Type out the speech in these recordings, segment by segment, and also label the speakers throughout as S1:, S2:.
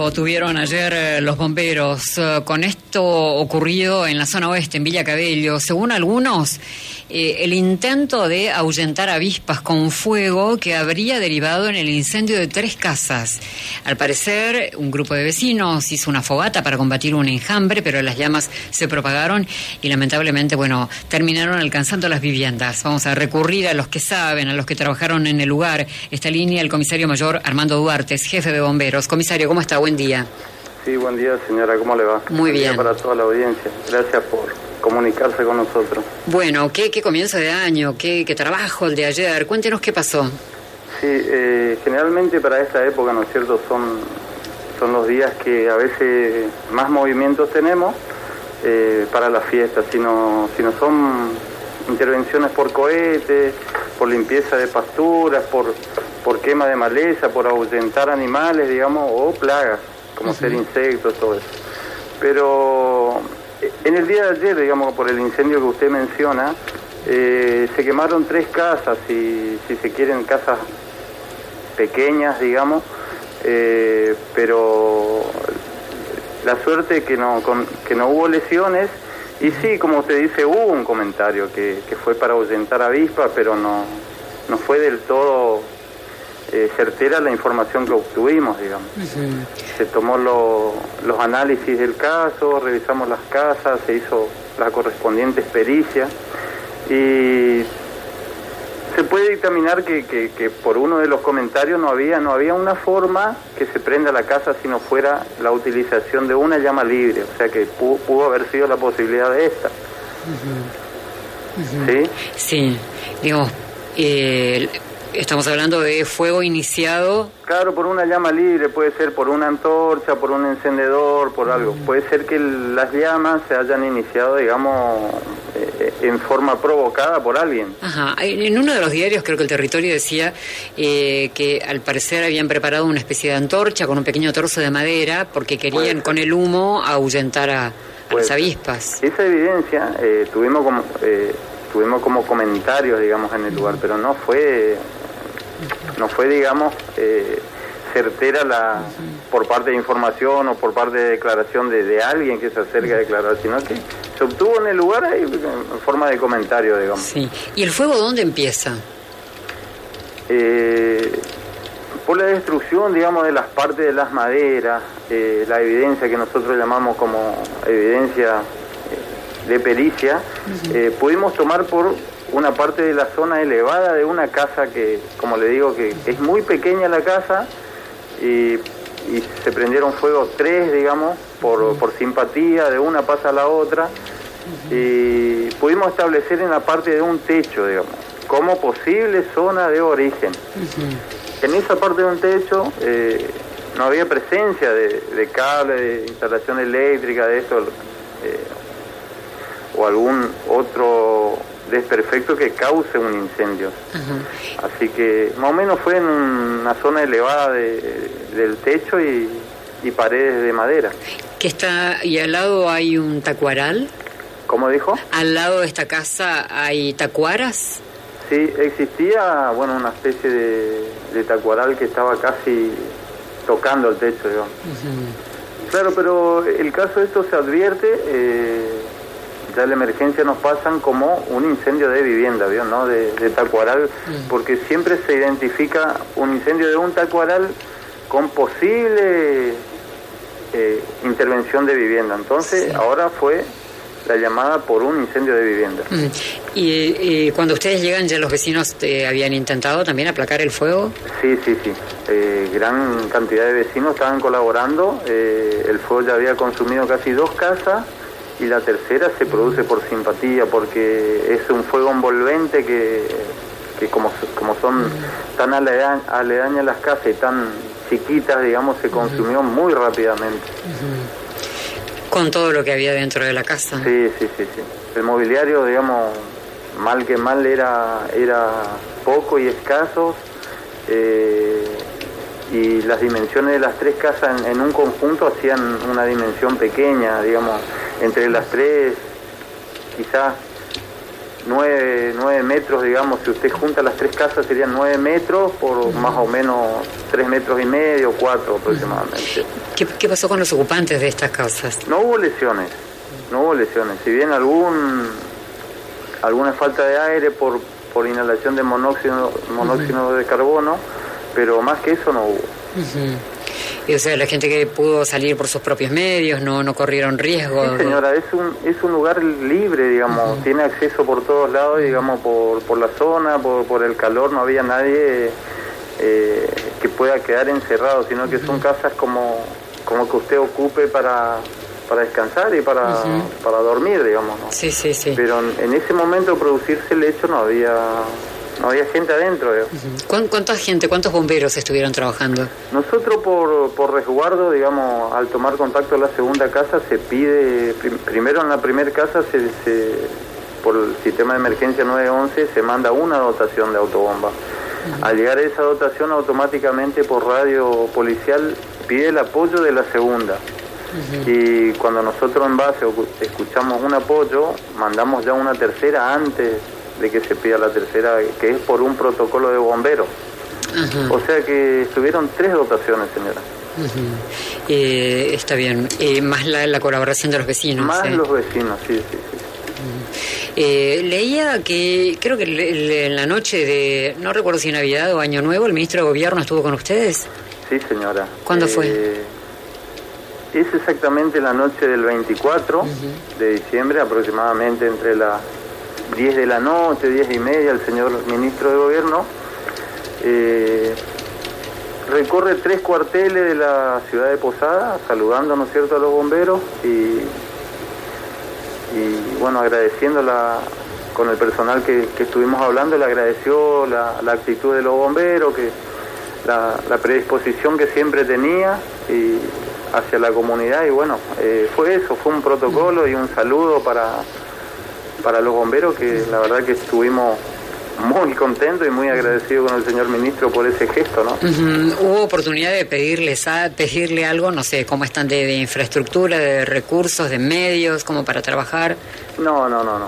S1: impacto tuvieron ayer los bomberos con esto ocurrido en la zona oeste, en Villa Cabello. Según algunos, el intento de ahuyentar avispas con fuego que habría derivado en el incendio de 3 casas. Al parecer, un grupo de vecinos hizo una fogata para combatir un enjambre, pero las llamas se propagaron y lamentablemente, terminaron alcanzando las viviendas. Vamos a recurrir a los que saben, a los que trabajaron en el lugar. Esta línea, el comisario mayor Armando Duarte, jefe de bomberos. Comisario, ¿cómo está? Buen día.
S2: Sí, buen día, señora. ¿Cómo le va?
S1: Muy bien.
S2: Buen día para toda la audiencia. Gracias por comunicarse con nosotros.
S1: Bueno, ¿qué comienzo de año? ¿Qué trabajo el de ayer? Cuéntenos qué pasó.
S2: Sí, generalmente para esta época, ¿no es cierto?, son los días que a veces más movimientos tenemos para las fiestas. Si no son intervenciones por cohetes, por limpieza de pasturas, por quema de maleza, por ahuyentar animales, digamos, o plagas, como ser insectos, todo eso. Pero en el día de ayer, digamos, por el incendio que usted menciona, se quemaron 3 casas, si se quieren, casas pequeñas, digamos, pero la suerte que no hubo lesiones. Y sí, como usted dice, hubo un comentario que fue para ahuyentar avispas, pero no fue del todo certera la información que obtuvimos, digamos. Se tomó los análisis del caso, revisamos las casas, se hizo la correspondiente pericia y se puede dictaminar que por uno de los comentarios no había una forma que se prenda la casa si no fuera la utilización de una llama libre, o sea que pudo haber sido la posibilidad de esta. ¿Sí?
S1: Sí, digamos, estamos hablando de fuego iniciado.
S2: Claro, por una llama libre, puede ser por una antorcha, por un encendedor, por algo. Puede ser que las llamas se hayan iniciado, digamos, en forma provocada por alguien.
S1: Ajá. En uno de los diarios, creo que El Territorio decía que al parecer habían preparado una especie de antorcha con un pequeño trozo de madera porque querían con el humo ahuyentar a las avispas.
S2: Esa evidencia tuvimos como comentarios, digamos, en el lugar, pero no fue digamos, certera por parte de información o por parte de declaración de alguien que se acerca a declarar, sino que se obtuvo en el lugar ahí, en forma de comentario, digamos.
S1: Sí. ¿Y el fuego dónde empieza?
S2: Por la destrucción, digamos, de las partes de las maderas, la evidencia que nosotros llamamos como evidencia de pericia, pudimos tomar por una parte de la zona elevada de una casa que, como le digo, que es muy pequeña la casa y se prendieron fuego 3, digamos, por simpatía, de una pasa a la otra, y pudimos establecer en la parte de un techo, digamos, como posible zona de origen. En esa parte de un techo no había presencia de cable, de instalación eléctrica, de esto, o algún otro desperfecto que cause un incendio. Así que más o menos fue en una zona elevada del techo y paredes de madera.
S1: ¿Qué está? ¿Y al lado hay un tacuaral?
S2: ¿Cómo dijo?
S1: ¿Al lado de esta casa hay tacuaras?
S2: Sí, existía, una especie de tacuaral que estaba casi tocando el techo, digamos. Claro, pero el caso de esto se advierte, ya la emergencia nos pasan como un incendio de vivienda, ¿vio? ¿No? De tacuaral, porque siempre se identifica un incendio de un tacuaral con posible intervención de vivienda. Entonces, ahora fue la llamada por un incendio de vivienda.
S1: ¿Y cuando ustedes llegan, ya los vecinos habían intentado también aplacar el fuego?
S2: Sí. Gran cantidad de vecinos estaban colaborando. El fuego ya había consumido casi 2 casas y la tercera se produce por simpatía, porque es un fuego envolvente que como son tan aledañas las casas y tan chiquitas, digamos, se consumió muy rápidamente.
S1: Con todo lo que había dentro de la casa.
S2: Sí. El mobiliario, digamos, mal que mal era poco y escaso, y las dimensiones de las 3 casas en un conjunto hacían una dimensión pequeña, digamos, entre las 3 quizás 9 metros, digamos, si usted junta las 3 casas serían 9 metros por más o menos 3 metros y medio, 4 aproximadamente.
S1: ¿Qué pasó con los ocupantes de estas casas?
S2: No hubo lesiones. Si bien alguna falta de aire por inhalación de monóxido de carbono, pero más que eso no hubo.
S1: Y, o sea, la gente que pudo salir por sus propios medios, no corrieron riesgo.
S2: Sí, señora, es un lugar libre, digamos, tiene acceso por todos lados, digamos, por la zona, por el calor, no había nadie que pueda quedar encerrado, sino que son casas como que usted ocupe para descansar y para dormir, digamos, ¿no?
S1: Sí.
S2: Pero en ese momento de producirse el hecho no había gente adentro.
S1: ¿Cuántos bomberos estuvieron trabajando?
S2: Nosotros por resguardo, digamos, al tomar contacto en la segunda casa se pide, primero en la primera casa por el sistema de emergencia 911 se manda una dotación de autobomba. Al llegar a esa dotación automáticamente por radio policial pide el apoyo de la segunda. Y cuando nosotros en base escuchamos un apoyo, mandamos ya una tercera antes de que se pida la tercera, que es por un protocolo de bomberos. O sea que estuvieron 3 dotaciones, señora.
S1: Está bien. Más la colaboración de los vecinos.
S2: Más los vecinos, sí.
S1: Leía que creo que en la noche de, no recuerdo si Navidad o Año Nuevo, el ministro de Gobierno estuvo con ustedes.
S2: Sí, señora.
S1: ¿Cuándo fue?
S2: Es exactamente la noche del 24 de diciembre, aproximadamente entre las 10 de la noche, 10 y media, el señor ministro de Gobierno recorre 3 cuarteles de la ciudad de Posada, saludando, ¿no es cierto?, a los bomberos y bueno, agradeciéndola con el personal que estuvimos hablando, le agradeció la actitud de los bomberos, que la predisposición que siempre tenía y hacia la comunidad, y bueno, fue un protocolo y un saludo para los bomberos, que la verdad que estuvimos muy contentos y muy agradecidos con el señor ministro por ese gesto, ¿no?
S1: ¿Hubo oportunidad de pedirle algo, no sé, cómo están de infraestructura, de recursos, de medios, como para trabajar?
S2: No.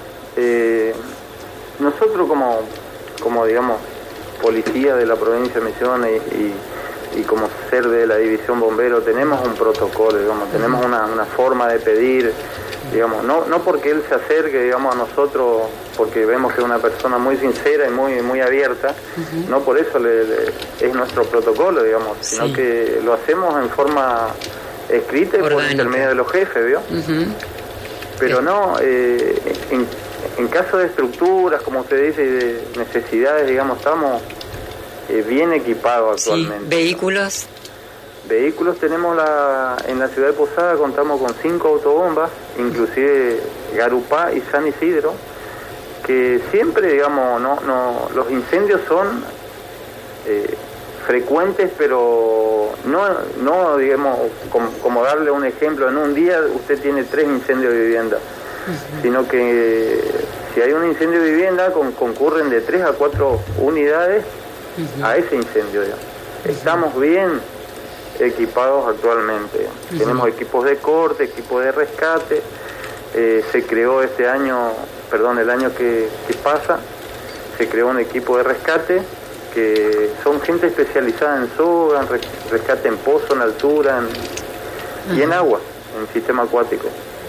S2: Nosotros como digamos, policía de la provincia de Misiones y como ser de la división bombero tenemos un protocolo, digamos, tenemos una forma de pedir, digamos, no porque él se acerque, digamos, a nosotros, porque vemos que es una persona muy sincera y muy abierta, no por eso es nuestro protocolo, digamos, sino que lo hacemos en forma escrita y por intermedio de los jefes, ¿vio? Pero no, en caso de estructuras, como usted dice, y de necesidades, digamos, estamos bien equipados actualmente.
S1: ¿Vehículos?
S2: Vehículos tenemos en la ciudad de Posada, contamos con 5 autobombas, inclusive Garupá y San Isidro, que siempre, digamos, los incendios son frecuentes, pero no digamos, como darle un ejemplo, en un día usted tiene 3 incendios de vivienda, sino que si hay un incendio de vivienda concurren de 3 a 4 unidades a ese incendio, digamos. Estamos bien equipados actualmente. Tenemos equipos de corte, equipos de rescate. Se creó el año que pasa, se creó un equipo de rescate que son gente especializada en soga, en rescate en pozo, en altura y en agua, en sistema acuático.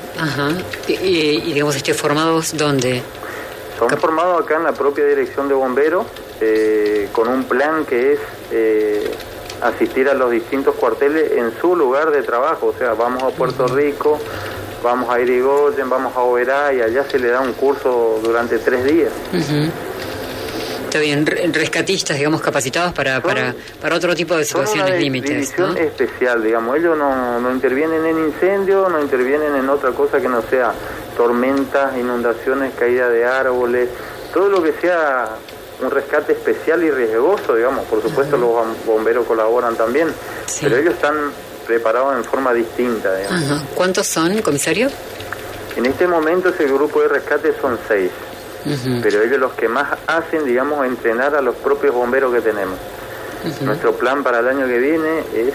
S1: Y digamos, ¿formados dónde?
S2: Son formados acá en la propia dirección de bomberos, con un plan que es asistir a los distintos cuarteles en su lugar de trabajo. O sea, vamos a Puerto Rico, vamos a Irigoyen, vamos a Oberá, y allá se le da un curso durante 3 días.
S1: Está bien, rescatistas, digamos, capacitados para otro tipo de situaciones límites,
S2: división especial, digamos. Ellos no intervienen en incendios, no intervienen en otra cosa que no sea tormentas, inundaciones, caída de árboles, todo lo que sea un rescate especial y riesgoso, digamos. Por supuesto, los bomberos colaboran también, pero ellos están preparados en forma distinta, digamos.
S1: ¿Cuántos son, comisario?
S2: En este momento ese grupo de rescate son 6. Pero ellos los que más hacen, digamos, entrenar a los propios bomberos que tenemos. Nuestro plan para el año que viene es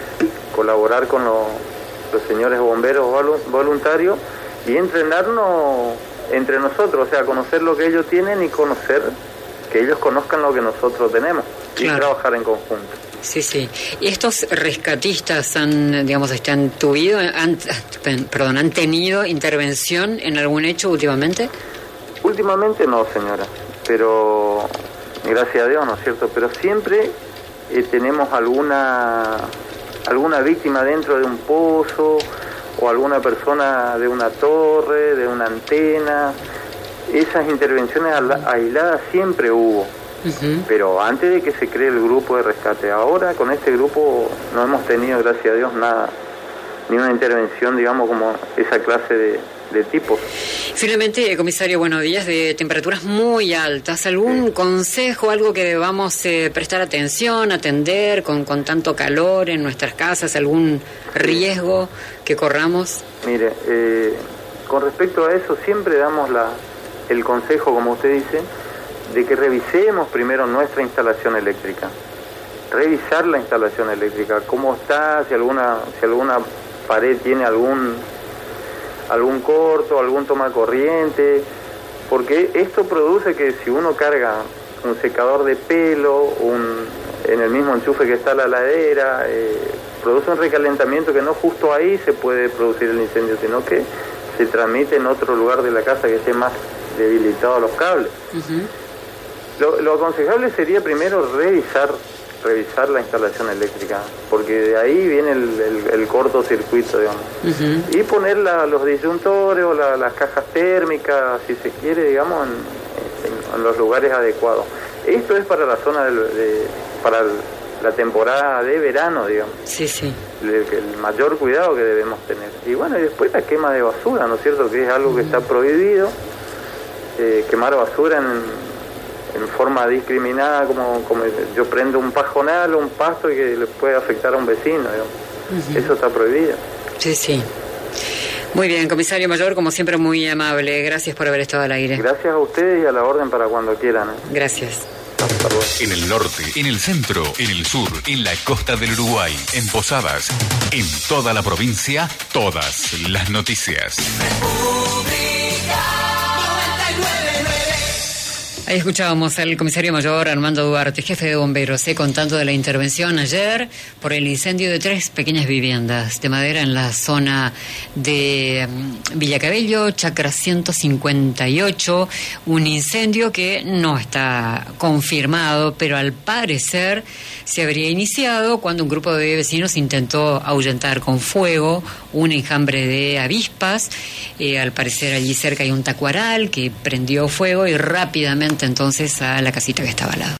S2: colaborar con los señores bomberos voluntarios y entrenarnos entre nosotros, o sea, conocer lo que ellos tienen y conocer que ellos conozcan lo que nosotros tenemos, claro, y trabajar en conjunto.
S1: Sí, sí. ¿Y estos rescatistas han tenido intervención en algún hecho últimamente?
S2: Últimamente no, señora, pero gracias a Dios, ¿no es cierto? Pero siempre tenemos alguna víctima dentro de un pozo o alguna persona de una torre, de una antena. Esas intervenciones aisladas siempre hubo. Pero antes de que se cree el grupo de rescate, ahora con este grupo no hemos tenido, gracias a Dios, nada, ni una intervención, digamos, como esa clase de tipos.
S1: Finalmente, comisario, buenos días, de temperaturas muy altas. ¿Algún consejo, algo que debamos prestar atención, atender con tanto calor en nuestras casas? ¿Algún riesgo que corramos?
S2: Mire, con respecto a eso, siempre damos el consejo, como usted dice, de que revisemos primero nuestra instalación eléctrica. Revisar la instalación eléctrica, cómo está, si alguna pared tiene algún corto, algún toma corriente, porque esto produce que si uno carga un secador de pelo, en el mismo enchufe que está la heladera, produce un recalentamiento que no justo ahí se puede producir el incendio, sino que se transmite en otro lugar de la casa que esté más debilitado los cables. Lo aconsejable sería primero revisar la instalación eléctrica, porque de ahí viene el cortocircuito, digamos. Y poner los disyuntores o las cajas térmicas, si se quiere, digamos, en los lugares adecuados. Esto es para la zona para la temporada de verano, digamos.
S1: Sí, sí.
S2: El mayor cuidado que debemos tener. Y bueno, y después la quema de basura, ¿no es cierto?, que es algo que está prohibido, quemar basura en forma discriminada, como yo prendo un pajonal o un pasto y que le puede afectar a un vecino, digamos. Eso está prohibido.
S1: Sí, sí. Muy bien, comisario mayor, como siempre muy amable. Gracias por haber estado al aire.
S2: Gracias a ustedes y a la orden para cuando quieran.
S1: Gracias.
S3: En el norte, en el centro, en el sur, en la costa del Uruguay, en Posadas, en toda la provincia, todas las noticias.
S1: Ahí escuchábamos al comisario mayor Armando Duarte, jefe de bomberos, contando de la intervención ayer por el incendio de 3 pequeñas viviendas de madera en la zona de Villa Cabello, Chacra 158, un incendio que no está confirmado, pero al parecer se habría iniciado cuando un grupo de vecinos intentó ahuyentar con fuego un enjambre de avispas. Al parecer allí cerca hay un tacuaral que prendió fuego y rápidamente entonces a la casita que estaba al lado.